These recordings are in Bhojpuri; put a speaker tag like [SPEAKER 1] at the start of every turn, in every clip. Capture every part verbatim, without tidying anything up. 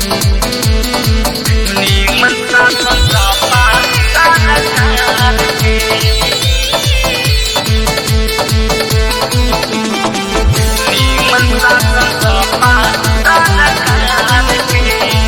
[SPEAKER 1] नीमन शासन सपा सरकार के नीमन शासन सपा सरकार के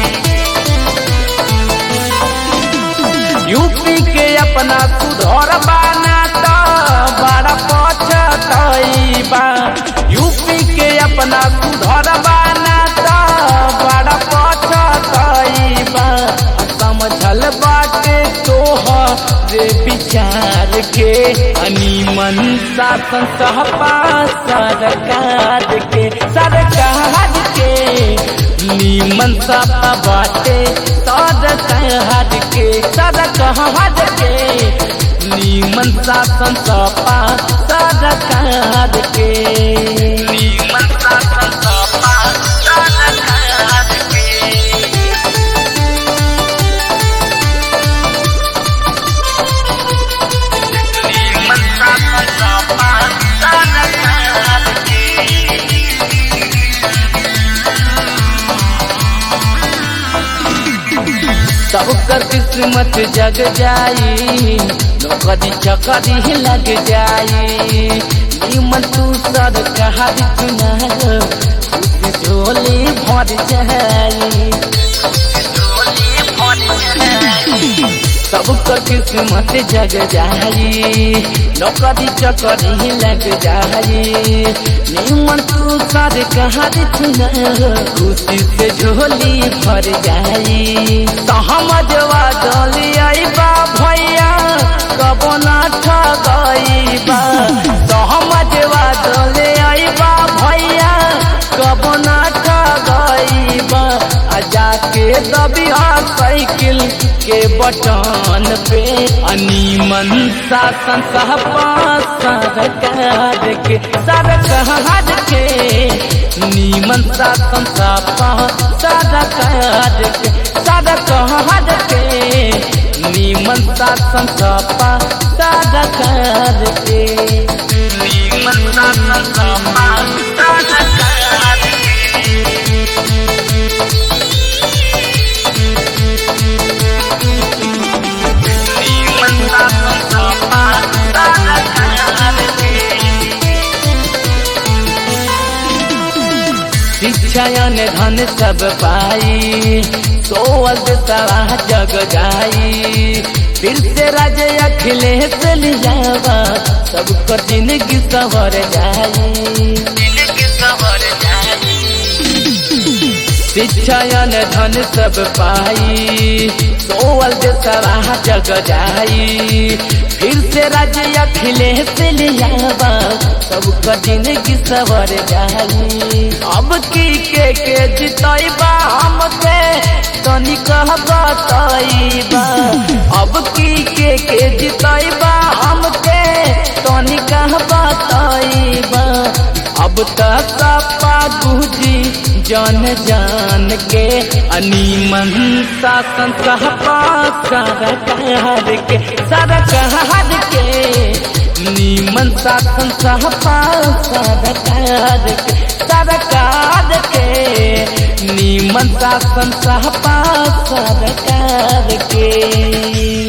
[SPEAKER 1] यूपी के अपना सुधर बाना तो बड़ा पछतइबा यूपी के अपना सुधर बाना तो बड़ा पछतइबा समझल बाटे तोहरे विचार के अनिमन शासन सपा सरकार के सरकार के नीमन सपा बाटे सरकार के सरकार के नीमन शासन सपा सरकार के नीमन शासन सपा सरकार के नीमन शासन सपा सरकार के सबकर किस्मत जग जाई नौकरी चकरी लग जाई नीमन तू सरकार चुना झोली भर जाई सबकर किस्मत जग जाई नौकरी चकरी लग जाई नीमन तू सरकार चुना खुशी से झोली भर जाई समझवा दलिया भैया कबो ना ठगइबा समझवा दलिया भैया कबो ना ठगइबा आ जाके दबिया साइकिल के बटन पे अनिमन शासन सपा सरकार के सरकार के नीमन शासन सपा सरकार के सरकार के नीमन शासन सपा सरकार के नीमन शासन सपा सरकार के नीमन शासन सपा सरकार के शिक्षा ने धन सब पाई सोवल सवा जग जाई फिर से राजे अखिलेश लियावा सबकर जिंदगी सवर जाई जिंदगी सवर जाई शिक्षा ने धन सब पाई सोवल सवा जग जाई फिर से राजे अखिलेश लियावा सबका जिंदगी सवर जाई अब की के के जितइबा हमके तनी कह बताइबा अब की के के जितइबा हमके तनी कह बताइबा अब तक सपा गुजी जान जान के अनिमन शासन सपा सरकार के सरकार के नीमन शासन सपा सरकार के सरकार के नीमन शासन सपा सरकार के।